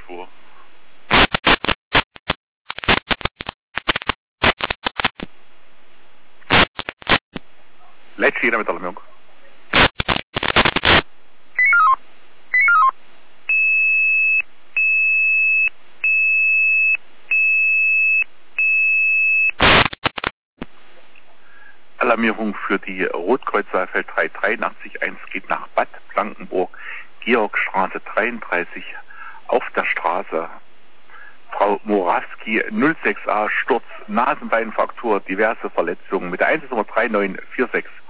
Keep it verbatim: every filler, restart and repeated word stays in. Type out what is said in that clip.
vor. Letzte jeder mit der Alarmierung. Alarmierung für die Rotkreuz-Saalfeld drei dreiundachtzig eins geht nach Bad Blankenburg, Georgstraße dreiunddreißig auf der Straße. Frau Morawski null sechs a, Sturz, Nasenbeinfraktur, diverse Verletzungen mit der Einsatznummer drei neun vier sechs.